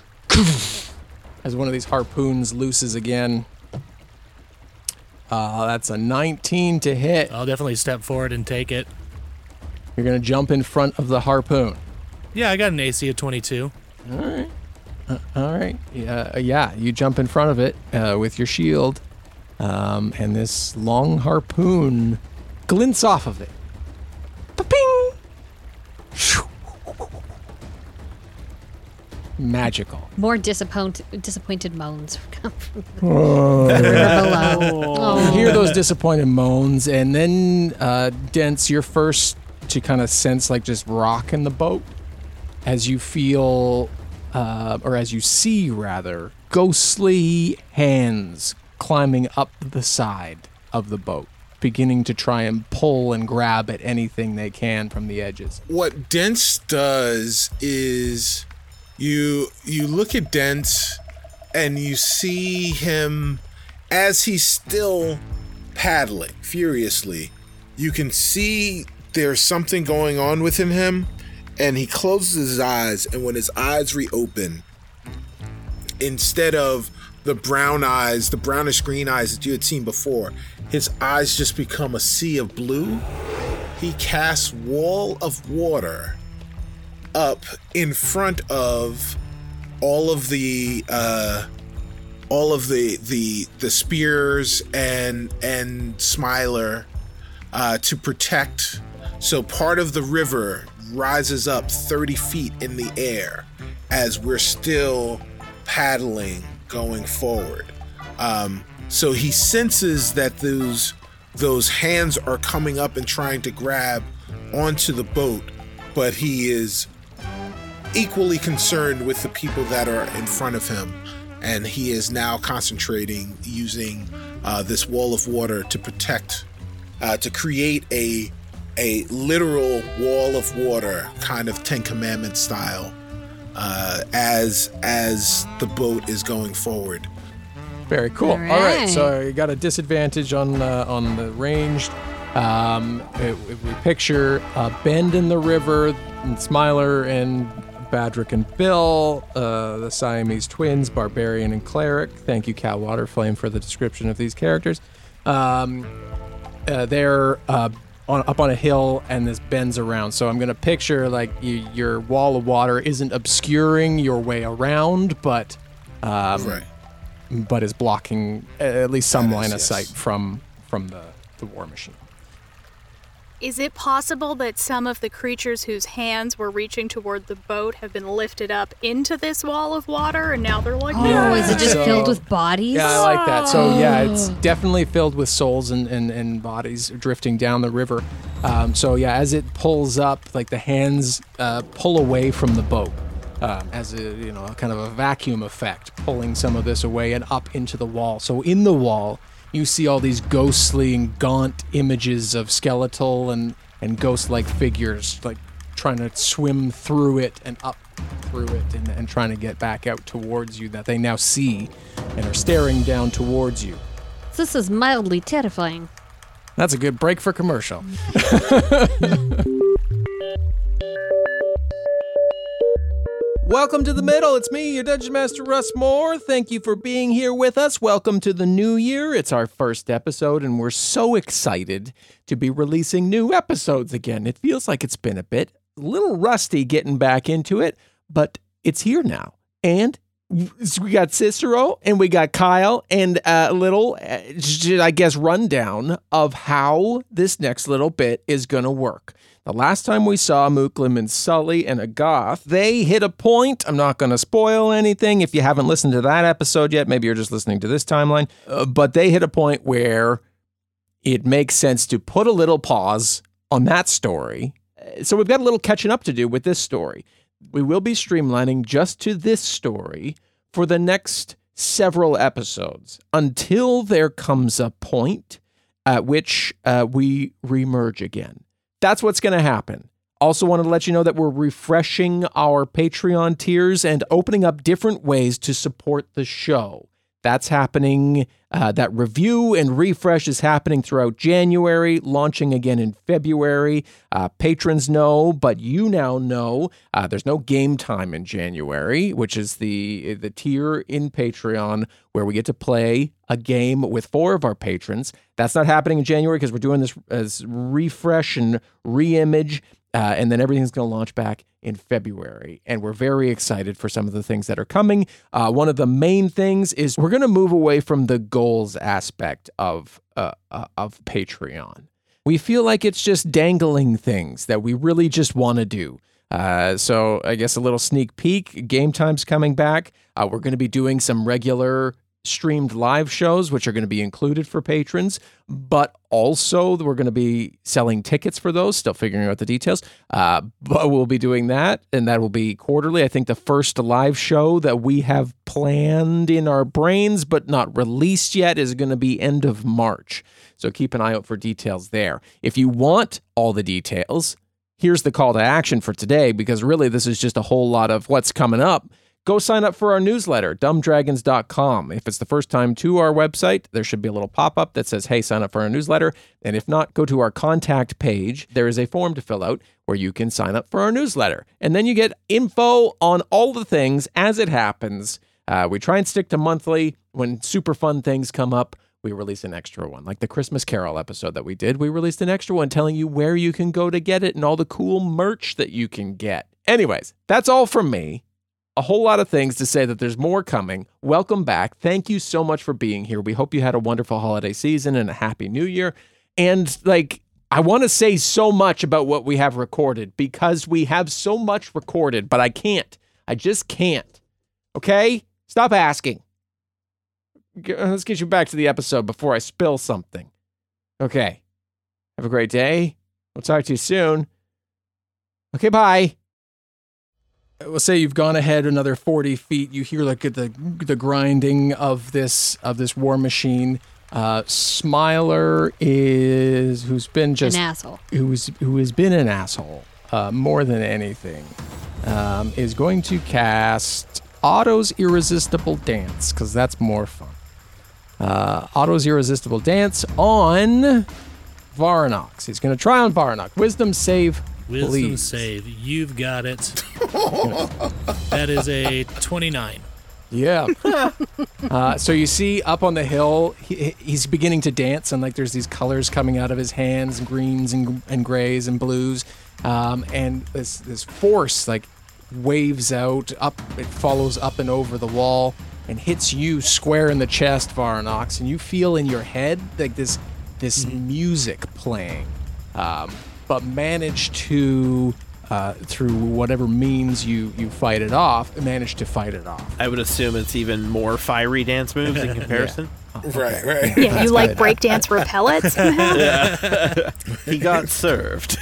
as one of these harpoons looses again. Uh, that's a nineteen to hit. I'll definitely step forward and take it. You're going to jump in front of the harpoon. Yeah, I got an A C of twenty-two. All right. Uh, all right. Yeah, uh, yeah, you jump in front of it uh, with your shield. Um, and this long harpoon glints off of it. Pa-ping! Magical. More disappoint- disappointed moans come from the, the river below. You Oh. hear those disappointed moans, and then, uh, Dents, you're first to kind of sense like just rock in the boat as you feel, uh, or as you see rather, ghostly hands climbing up the side of the boat, beginning to try and pull and grab at anything they can from the edges. What Dents does is you you look at Dents and you see him as he's still paddling furiously. You can see there's something going on within him, and he closes his eyes, and when his eyes reopen, instead of the brown eyes, the brownish green eyes that you had seen before, his eyes just become a sea of blue. He casts Wall of Water up in front of all of the uh, all of the the the spears and and Smiler uh, to protect. So part of the river rises up thirty feet in the air as we're still paddling going forward. Um, so he senses that those those hands are coming up and trying to grab onto the boat, but he is equally concerned with the people that are in front of him, and he is now concentrating using uh, this wall of water to protect, uh, to create a a literal wall of water, kind of Ten Commandments style, uh, as as the boat is going forward. Very cool. All All right, right. so you got a disadvantage on uh, on the ranged. Um, if if we picture a bend in the river, and Smiler and Badrick and Bill, uh, the Siamese twins, Barbarian and Cleric. Thank you, Cal Waterflame, for the description of these characters. Um, uh, they're uh, on, up on a hill, and this bends around. So I'm going to picture like you, your wall of water isn't obscuring your way around, but um, Right. but is blocking at least some That is, line of yes. sight from from the, the war machine. Is it possible that some of the creatures whose hands were reaching toward the boat have been lifted up into this wall of water and now they're like, Oh, is it just So- filled with bodies? Yeah, I like that. So yeah, it's definitely filled with souls and, and, and bodies drifting down the river. Um, so yeah, as it pulls up, like the hands uh, pull away from the boat. Um, as a you know, kind of a vacuum effect, pulling some of this away and up into the wall. So in the wall, you see all these ghostly and gaunt images of skeletal and, and ghost-like figures, like trying to swim through it and up through it and, and trying to get back out towards you that they now see and are staring down towards you. This is mildly terrifying. That's a good break for commercial. Welcome to the middle. It's me, your Dungeon Master Russ Moore. Thank you for being here with us. Welcome to the new year. It's our first episode, and we're so excited to be releasing new episodes again. It feels like it's been a bit, a little rusty getting back into it, but it's here now. And we got Cicero, and we got Kyle, and a little, uh, I guess, rundown of how this next little bit is going to work. The last time we saw Mooklim and Sully and a goth, they hit a point. I'm not going to spoil anything. If you haven't listened to that episode yet, maybe you're just listening to this timeline. Uh, but they hit a point where it makes sense to put a little pause on that story. Uh, So we've got a little catching up to do with this story. We will be streamlining just to this story for the next several episodes until there comes a point at which uh, we remerge again. That's what's going to happen. Also wanted to let you know that we're refreshing our Patreon tiers and opening up different ways to support the show. That's happening. Uh, that review and refresh is happening throughout January, launching again in February. Uh, patrons know, but you now know uh, there's no game time in January, which is the the tier in Patreon where we get to play a game with four of our patrons. That's not happening in January because we're doing this as refresh and re-image Uh, and then everything's going to launch back in February. And we're very excited for some of the things that are coming. Uh, one of the main things is we're going to move away from the goals aspect of uh, uh, of Patreon. We feel like it's just dangling things that we really just want to do. Uh, so I guess a little sneak peek. Game Time's coming back. Uh, we're going to be doing some regular streamed live shows, which are going to be included for patrons, but also we're going to be selling tickets for those, still figuring out the details, uh, but we'll be doing that, and that will be quarterly. I think the first live show that we have planned in our brains, but not released yet, is going to be end of March, so keep an eye out for details there. If you want all the details, here's the call to action for today, because really this is just a whole lot of what's coming up. Go sign up for our newsletter, dumb dragons dot com. If it's the first time to our website, there should be a little pop-up that says, hey, sign up for our newsletter. And if not, go to our contact page. There is a form to fill out where you can sign up for our newsletter. And then you get info on all the things as it happens. Uh, we try and stick to monthly. When super fun things come up, we release an extra one. Like the Christmas Carol episode that we did, we released an extra one telling you where you can go to get it and all the cool merch that you can get. Anyways, that's all from me. A whole lot of things to say that there's more coming. Welcome back. Thank you so much for being here. We hope you had a wonderful holiday season and a happy new year. And like, I want to say so much about what we have recorded because we have so much recorded, but I can't. I just can't. Okay? Stop asking. Let's get you back to the episode before I spill something. Okay. Have a great day. We'll talk to you soon. Okay, bye. We'll say you've gone ahead another forty feet. You hear like the the grinding of this of this war machine. Uh, Smiler is who's been just an asshole. Who's who has been an asshole uh, more than anything. Um, is going to cast Otto's Irresistible Dance because that's more fun. Uh, Otto's Irresistible Dance on Varnox. He's going to try on Varnox. Wisdom save. Wisdom Please. save. You've got it. That is a twenty-nine. Yeah. uh, so you see up on the hill, he, he's beginning to dance, and like there's these colors coming out of his hands, greens and, and grays and blues, um, and this this force like waves out up. It follows up and over the wall and hits you square in the chest, Varnox, and you feel in your head like this this mm-hmm. music playing. Um, but manage to, uh, through whatever means you, you fight it off, manage to fight it off. I would assume it's even more fiery dance moves in comparison. Yeah. Oh, right, right. Yeah, you like breakdance repellents? He got served.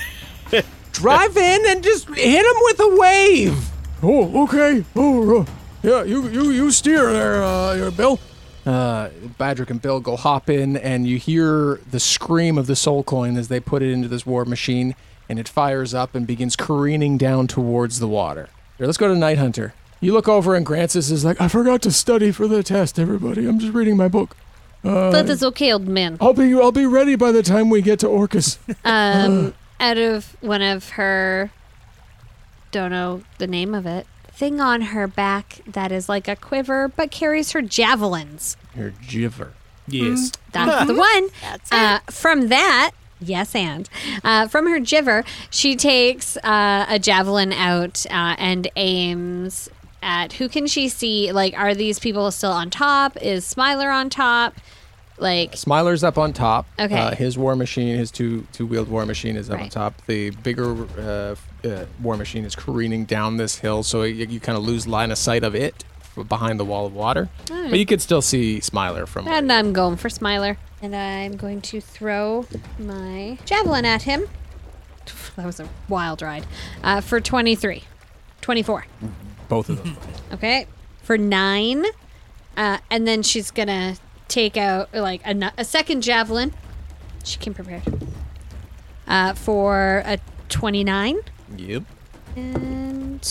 Drive in and just hit him with a wave. Oh, okay. Oh, uh, yeah, you you you steer there, uh, Bill. Uh, Badrick and Bill go hop in, and you hear the scream of the soul coin as they put it into this war machine, and it fires up and begins careening down towards the water. Here, let's go to Night Hunter. You look over, and Grancis is like, I forgot to study for the test, everybody. I'm just reading my book. Uh, That is okay, old man. I'll be I'll be ready by the time we get to Orcus. Um, out of one of her, don't know the name of it, thing on her back that is like a quiver but carries her javelins. Her jiver. Yes. That's the one. That's Uh, from that, yes, and uh, from her jiver, she takes uh, a javelin out uh, and aims at who can she see? Like, are these people still on top? Is Smiler on top? Like, Smiler's up on top. Okay. Uh, his war machine, his two two wheeled war machine, is up on Right. top. The bigger uh, uh, war machine is careening down this hill, so you, you kind of lose line of sight of it f- behind the wall of water. All right. But you could still see Smiler from. where and you are. I'm going for Smiler, and I'm going to throw my javelin at him. That was a wild ride. Uh, for twenty-three, twenty-four. Both of them. Okay, for nine, uh, and then she's gonna take out like a, nu- a second javelin. She came prepared. Uh, for a twenty-nine Yep. and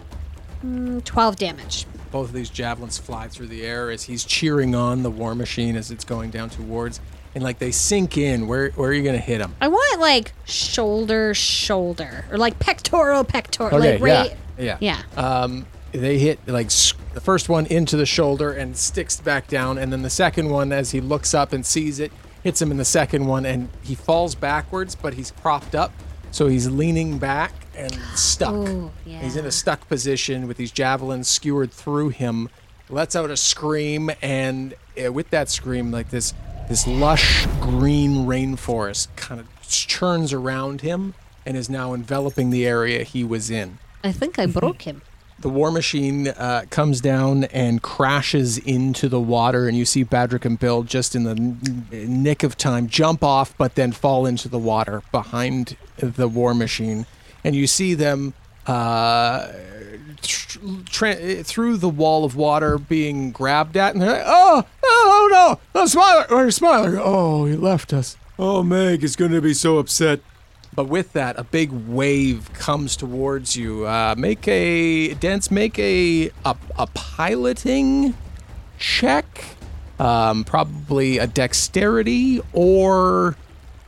mm, twelve damage. Both of these javelins fly through the air as he's cheering on the war machine as it's going down towards, and like they sink in. Where where are you gonna hit him? I want like shoulder, shoulder, or like pectoral, pectoral. Okay, like right. yeah, Yeah. Um, they hit like s- the first one into the shoulder and sticks back down, and then the second one, as he looks up and sees it, hits him in the second one, and he falls backwards, but he's propped up, So he's leaning back and stuck. Ooh, yeah. He's in a stuck position with these javelins skewered through him. Lets out a scream, and uh, with that scream, like this, this lush green rainforest kind of churns around him and is now enveloping the area he was in. I think I broke him. The war machine uh, comes down and crashes into the water, and you see Badrick and Bill just in the n- nick of time jump off, but then fall into the water behind the war machine. And you see them uh, tra- through the wall of water being grabbed at, and they're like, oh, oh, no, no, Smiler, or Smiler, oh, he left us. Oh, Meg is going to be so upset. But with that, a big wave comes towards you. Uh, make a, Dents, make a, a, a piloting check. Um, probably a dexterity or,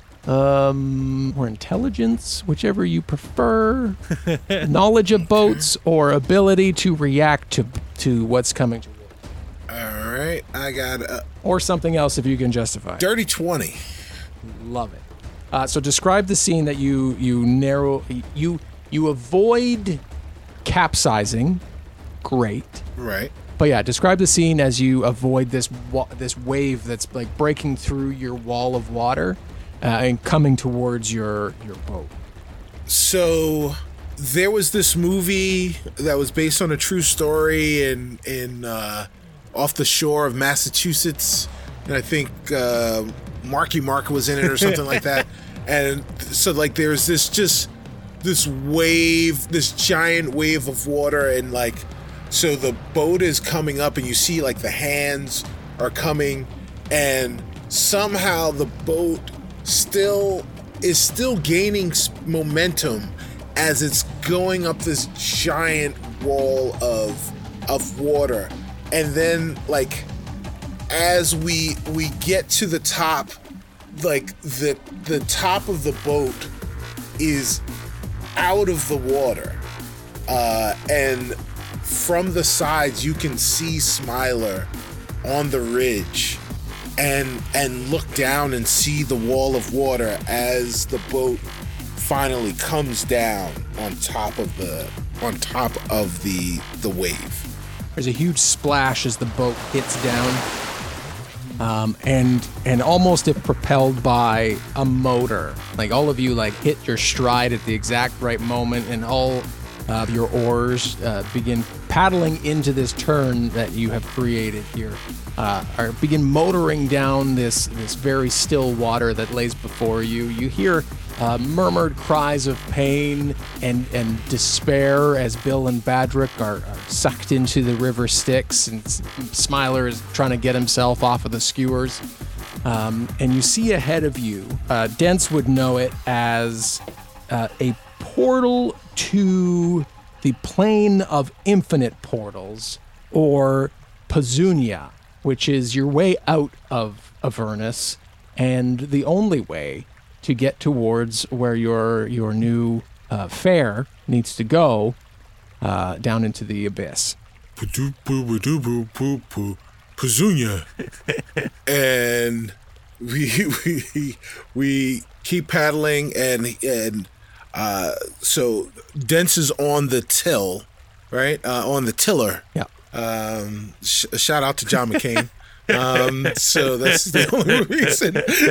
um, or intelligence, whichever you prefer. Knowledge of boats or ability to react to, to what's coming to you. All right, I got a Or something else if you can justify. dirty twenty. Love it. Uh, so describe the scene that you you narrow you you avoid capsizing. Great. Right. But yeah, describe the scene as you avoid this wa- this wave that's like breaking through your wall of water uh, and coming towards your your boat. So there was this movie that was based on a true story in in uh, off the shore of Massachusetts, and I think uh, Marky Mark was in it or something like that. And so like there's this just this wave, this giant wave of water, and like so the boat is coming up, and you see like the hands are coming, and somehow the boat still is still gaining s- momentum as it's going up this giant wall of of water. And then like as we we get to the top, like the the top of the boat is out of the water, uh, and from the sides you can see Smiler on the ridge, and and look down and see the wall of water as the boat finally comes down on top of the on top of the the wave. There's a huge splash as the boat hits down, um, and and almost if propelled by a motor. Like all of you like hit your stride at the exact right moment, and all of your oars uh, begin paddling into this turn that you have created here, uh, or begin motoring down this this very still water that lays before you. You hear uh, murmured cries of pain and and despair as Bill and Badrick are, are sucked into the river Styx, and S- Smiler is trying to get himself off of the skewers. Um, and you see ahead of you, uh, Dents would know it as uh, a portal to the plane of infinite portals, or Pazunia, which is your way out of Avernus and the only way to get towards where your your new uh, fare needs to go, uh, down into the abyss. Pazunia. And we we we keep paddling, and and uh, so Dents is on the till, right? Uh, on the tiller. Yeah. Um, sh- shout out to John McCain. Um, so that's the only reason.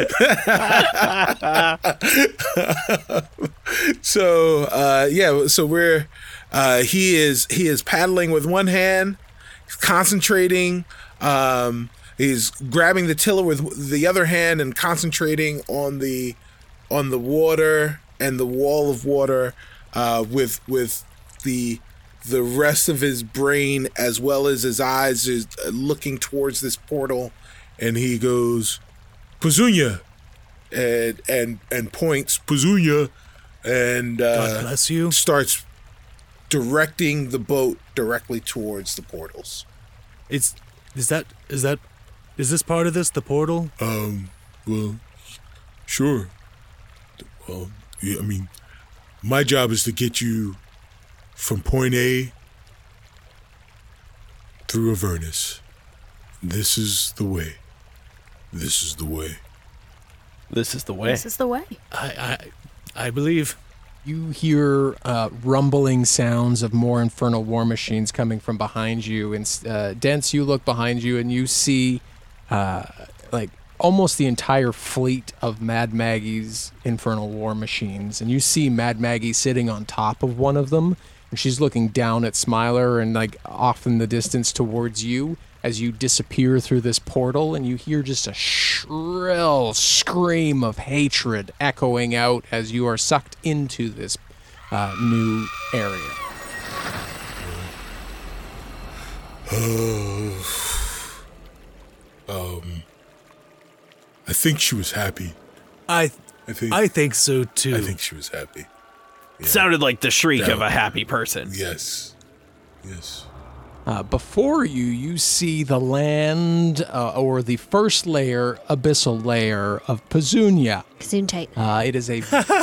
so uh, yeah, so we're uh, he is he is paddling with one hand, he's concentrating. Um, he's grabbing the tiller with the other hand and concentrating on the on the water and the wall of water, uh, with with the the rest of his brain as well as his eyes is looking towards this portal, and he goes, Pazunia, and and and points Pazunia, and uh, God bless you. starts directing the boat directly towards the portals. It's is that is that is this part of this the portal? Um, well, sure. Well, yeah, I mean, my job is to get you from point A through Avernus. This is the way. This is the way. This is the way. This is the way. I I I believe You hear uh, rumbling sounds of more infernal war machines coming from behind you. And uh, Dents, you look behind you and you see uh, like almost the entire fleet of Mad Maggie's infernal war machines. And you see Mad Maggie sitting on top of one of them. And she's looking down at Smiler and like off in the distance towards you as you disappear through this portal. And you hear just a shrill scream of hatred echoing out as you are sucked into this uh, new area. um, I think she was happy. I, I think. I think so too. I think she was happy. Yeah. Sounded like the shriek Yeah. of a happy person. Yes. Yes. Uh, before you, you see the land, uh, or the first layer, abyssal layer of Pezunia. Gesundheit. Uh, it is a...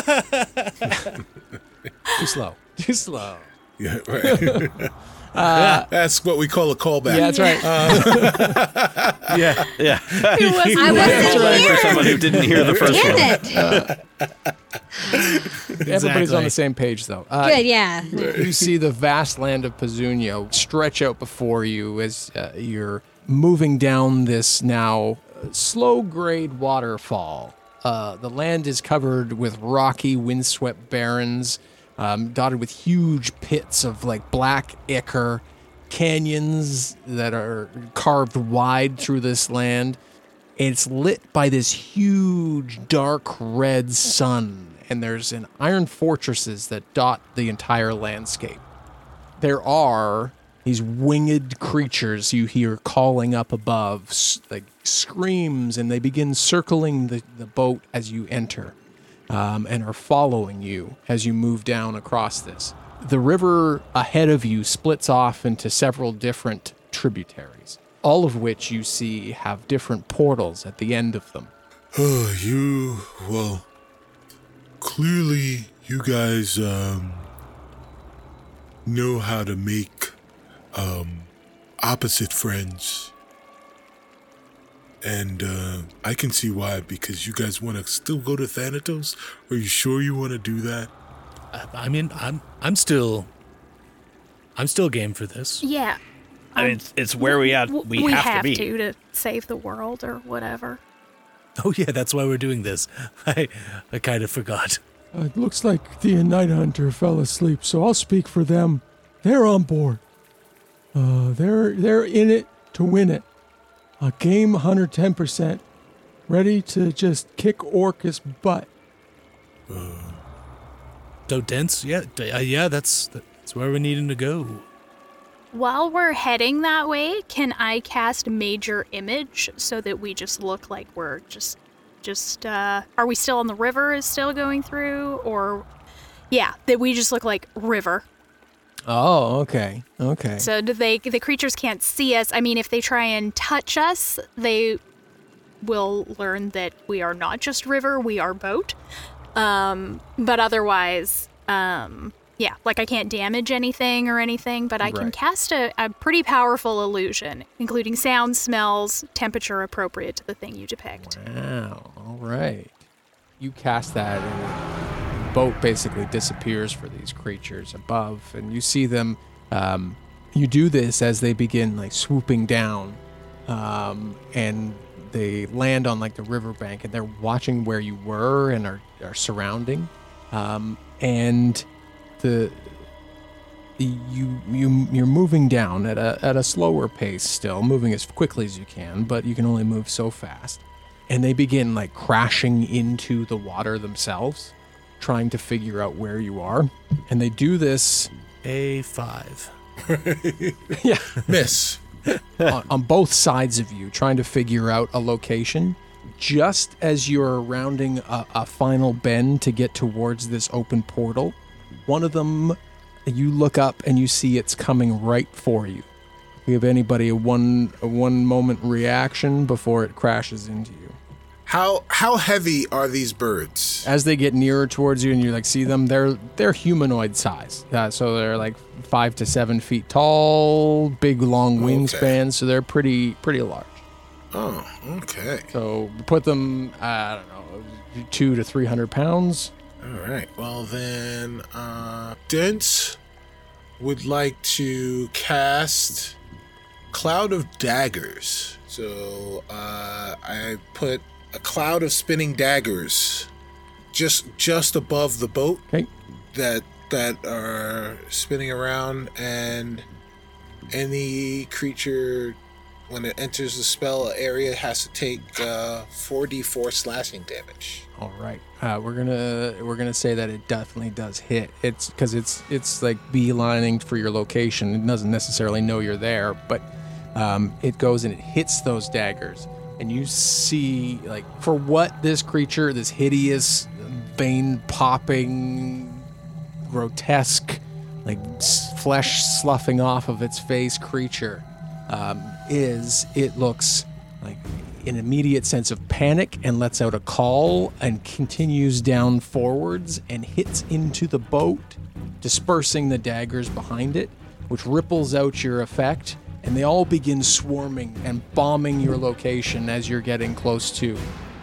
Too slow. Too slow. Yeah, right. uh, That's what we call a callback. Yeah, that's right. Uh, yeah. Yeah. It was, I wasn't right. here. For someone who didn't hear the first Damn one. it. Uh, Everybody's Exactly. on the same page, though. Uh, Good, yeah. You see the vast land of Pezunia stretch out before you as uh, you're moving down this now slow-grade waterfall. Uh, the land is covered with rocky, windswept barrens, um, dotted with huge pits of like black ichor, canyons that are carved wide through this land. It's lit by this huge, dark red sun, and there's an iron fortresses that dot the entire landscape. There are these winged creatures you hear calling up above, s- like screams, and they begin circling the, the boat as you enter, um, and are following you as you move down across this. The river ahead of you splits off into several different tributaries, all of which you see have different portals at the end of them. Oh, you, well, clearly you guys um, know how to make um, opposite friends. And uh, I can see why, because you guys want to still go to Thanatos? Are you sure you want to do that? I, I mean, I'm I'm still I'm still game for this. Yeah. I mean, it's, it's where we at. W- We, have, to be. to to save the world or whatever. Oh yeah, that's why we're doing this. I I kind of forgot. Uh, it looks like the Night Hunter fell asleep, so I'll speak for them. They're on board. Uh, they're they're in it to win it. A game one hundred ten percent. Ready to just kick Orcus' butt. So dense, yeah, d- uh, yeah. That's that's where we're needing to go. While we're heading that way, can I cast Major Image so that we just look like we're just, just, uh, are we still on the river is still going through? Or, yeah, that we just look like river. Oh, okay. Okay. So do they, the creatures can't see us. I mean, if they try and touch us, they will learn that we are not just river, we are boat. Um, but otherwise, um... yeah, like I can't damage anything or anything, but I can Right. cast a, a pretty powerful illusion, including sound, smells, temperature appropriate to the thing you depict. Wow. All right. You cast that, and the boat basically disappears for these creatures above, and you see them. Um, you do this as they begin like swooping down, um, and they land on like the riverbank, and they're watching where you were and are are surrounding, um, and the you you you're moving down at a at a slower pace still, moving as quickly as you can, but you can only move so fast. And they begin like crashing into the water themselves, trying to figure out where you are. And they do this A five. yeah, Miss. on, on both sides of you, trying to figure out a location. Just as you're rounding a, a final bend to get towards this open portal, one of them, you look up and you see it's coming right for you. Give anybody a one a one moment reaction before it crashes into you. How how heavy are these birds? As they get nearer towards you and you like see them, they're they're humanoid size. Uh, so they're like five to seven feet tall, big long Okay. wingspans. So they're pretty pretty large. Oh, okay. So put them, uh, I don't know, two to three hundred pounds. All right. Well, then, uh, Dent would like to cast Cloud of Daggers. So uh, I put a cloud of spinning daggers just just above the boat Okay. that that are spinning around, and any creature, when it enters the spell area, has to take uh, four d four slashing damage. All right. Uh, we're gonna we're gonna say that it definitely does hit. It's because it's it's like beelining for your location. It doesn't necessarily know you're there, but um, it goes and it hits those daggers, and you see, like, for what this creature, this hideous, vein popping, grotesque, like s- flesh sloughing off of its face creature um, is, it looks like an immediate sense of panic and lets out a call and continues down forwards and hits into the boat, dispersing the daggers behind it, which ripples out your effect, and they all begin swarming and bombing your location as you're getting close to.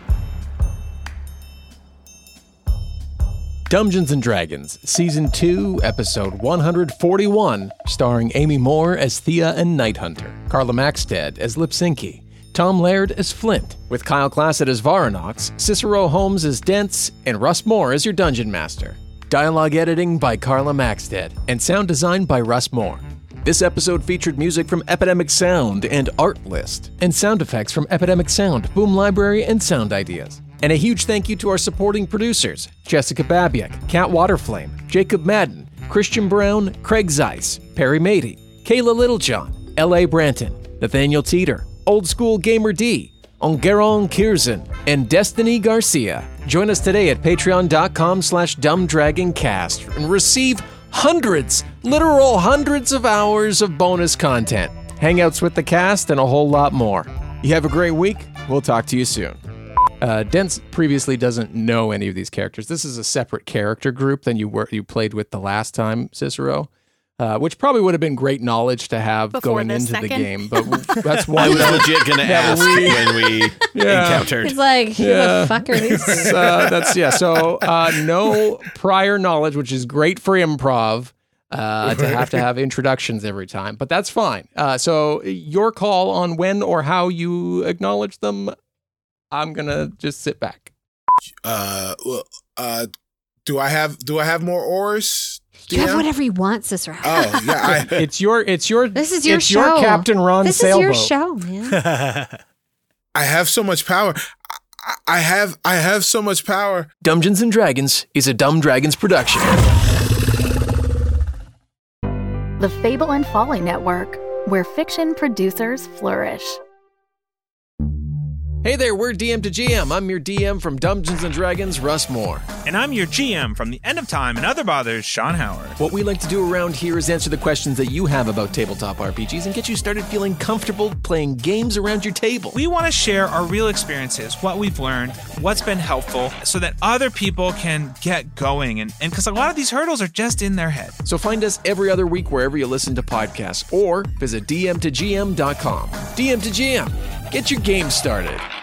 Dungeons and Dragons, Season two, Episode one forty-one, starring Amy Moore as Thea and Nighthunter, Carla Maxted as Lipsinki, Tom Laird as Flint, with Kyle Classett as Varanox, Cicero Holmes as Dents, and Russ Moore as your Dungeon Master. Dialogue editing by Carla Maxted, and sound design by Russ Moore. This episode featured music from Epidemic Sound and Artlist, and sound effects from Epidemic Sound, Boom Library, and Sound Ideas. And a huge thank you to our supporting producers, Jessica Babiak, Kat Waterflame, Jacob Madden, Christian Brown, Craig Zeiss, Perry Mady, Kayla Littlejohn, L A Branton, Nathaniel Teeter, Old School Gamer D, Ongeron Kierzan, and Destiny Garcia. Join us today at patreon.com slash dumbdragoncast and receive hundreds, literal hundreds of hours of bonus content, hangouts with the cast, and a whole lot more. You have a great week. We'll talk to you soon. Uh, Dents previously doesn't know any of these characters. This is a separate character group than you were you played with the last time, Cicero. Uh, which probably would have been great knowledge to have Before going this into second. the game, but that's why I was we legit gonna ask when we Yeah. encountered. It's like, who Yeah. the fuck are these? uh, that's yeah. So uh, no prior knowledge, which is great for improv. Uh, to have to have introductions every time, but that's fine. Uh, so your call on when or how you acknowledge them. I'm gonna just sit back. Uh, well, uh, do I have do I have more oars? You have D M? whatever you want, Cicero. Oh yeah, I, It's your it's your This is your it's show. your Captain Ron This sailboat. is your show, man. I have so much power. I, I have I have so much power. Dungeons and Dragons is a Dumb Dragons production. The Fable and Folly Network, where fiction producers flourish. Hey there, we're D M to G M. I'm your D M from Dungeons and Dragons, Russ Moore. And I'm your G M from The End of Time and Other Bothers, Sean Howard. What we like to do around here is answer the questions that you have about tabletop R P Gs and get you started feeling comfortable playing games around your table. We want to share our real experiences, what we've learned, what's been helpful, so that other people can get going. And because a lot of these hurdles are just in their head. So find us every other week wherever you listen to podcasts or visit d m to g m dot com. D M to G M, get your game started.